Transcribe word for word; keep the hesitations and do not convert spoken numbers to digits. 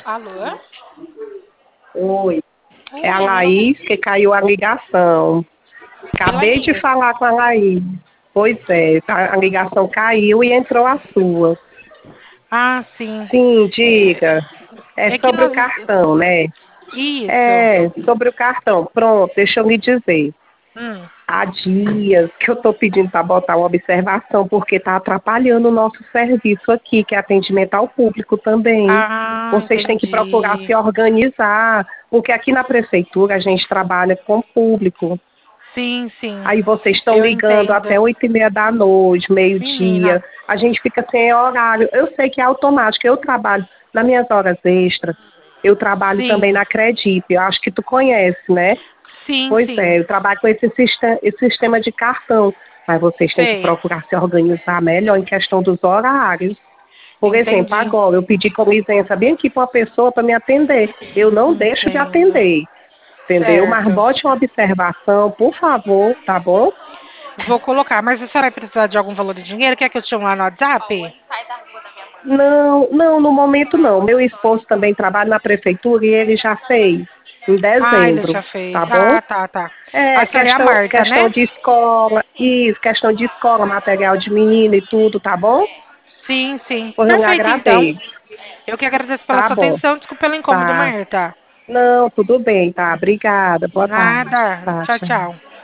Alô? Oi, é a Oi. Laís que caiu a ligação. Que Acabei de Laís? falar com a Laís. Pois é, a a ligação caiu e entrou a sua. Ah, sim. Sim, diga. É É que sobre o nós. cartão, né? Isso. É, sobre o cartão. Pronto, deixa eu lhe dizer. Hum. Há dias que eu estou pedindo para botar uma observação, porque está atrapalhando o nosso serviço aqui, que é atendimento ao público também. Ah, Vocês têm que procurar entendi. se organizar, porque aqui na prefeitura a gente trabalha com o público. Sim, sim. Aí vocês estão Eu ligando até entendo. oito e meia da noite, meio-dia. Menina. A gente fica sem horário. Eu sei que é automático. Eu trabalho nas minhas horas extras. Eu trabalho também Sim. na Credip. Eu acho que tu conhece, né? Sim, Pois sim. é, eu trabalho com esse, siste- esse sistema de cartão. Mas vocês têm que Sei. procurar se organizar melhor em questão dos horários. Por exemplo, Entendi. agora eu pedi com licença bem aqui para uma pessoa para me atender. Eu não deixo de Entendo. atender, entendeu? Mas Certo. bote uma observação, por favor, tá bom? Vou colocar, mas a senhora vai precisar de algum valor de dinheiro? Quer que eu te chame lá no WhatsApp? Não, não, no momento não. Meu esposo também trabalha na prefeitura e ele já fez em Ah, ele dezembro, já fez. tá bom? Ah, tá, tá. É, A senhora é a questão, Marta, questão né? de escola, isso, questão de escola, material de menino e tudo, tá bom? Sim, sim. Pois eu lhe Perfeito, então. agradeço. Eu que agradeço pela Tá sua bom, atenção. Desculpa pelo incômodo, tá. Marta. Não, tudo bem, tá? Obrigada, boa tarde. Nada. Tá, Tchau, tchau. tchau.